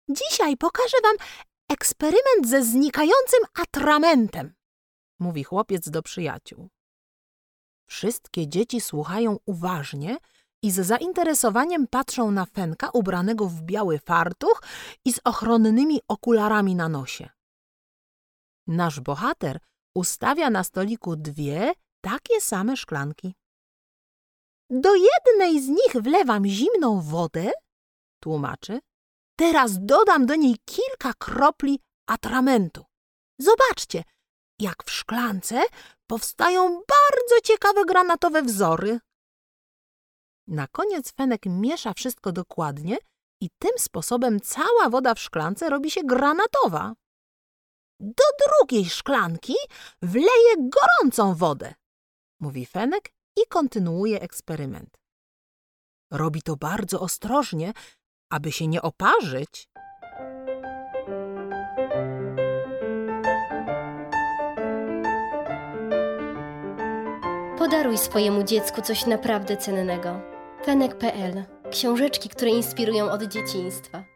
Dzisiaj pokażę wam eksperyment ze znikającym atramentem, mówi chłopiec do przyjaciół. Wszystkie dzieci słuchają uważnie i z zainteresowaniem patrzą na Fenka ubranego w biały fartuch i z ochronnymi okularami na nosie. Nasz bohater ustawia na stoliku 2 takie same szklanki. Do jednej z nich wlewam zimną wodę, tłumaczy. Teraz dodam do niej kilka kropli atramentu. Zobaczcie, jak w szklance powstają bardzo ciekawe granatowe wzory. Na koniec Fenek miesza wszystko dokładnie i tym sposobem cała woda w szklance robi się granatowa. Do drugiej szklanki wleję gorącą wodę, mówi Fenek i kontynuuje eksperyment. Robi to bardzo ostrożnie, aby się nie oparzyć. Podaruj swojemu dziecku coś naprawdę cennego. Fenek.pl. Książeczki, które inspirują od dzieciństwa.